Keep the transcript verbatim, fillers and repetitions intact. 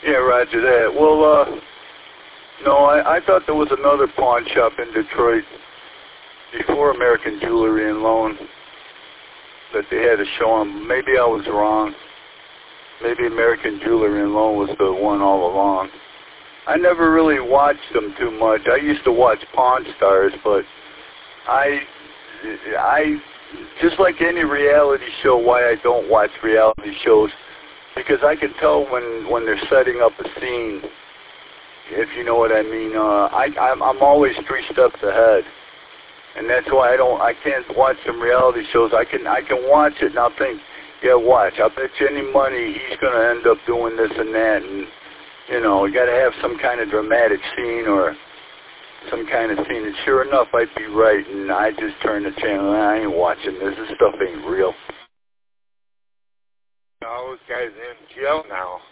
Yeah, roger that. Well, uh, no, I, I thought there was another pawn shop in Detroit before American Jewelry and Loan that they had a show on. Maybe I was wrong. Maybe American Jewelry and Loan was the one all along. I never really watched them too much. I used to watch Pawn Stars, but I, I, just like any reality show, why I don't watch reality shows, because I can tell when, when they're setting up a scene, if you know what I mean. Uh, I, I'm, I'm always three steps ahead, and that's why I don't, I can't watch some reality shows. I can, I can watch it and I'll think, yeah, watch, I bet you any money he's going to end up doing this and that, and you know, you got to have some kind of dramatic scene or some kind of scene. And sure enough, I'd be right, and I just turned the channel. I ain't watching this. This stuff ain't real. All those guys in jail now.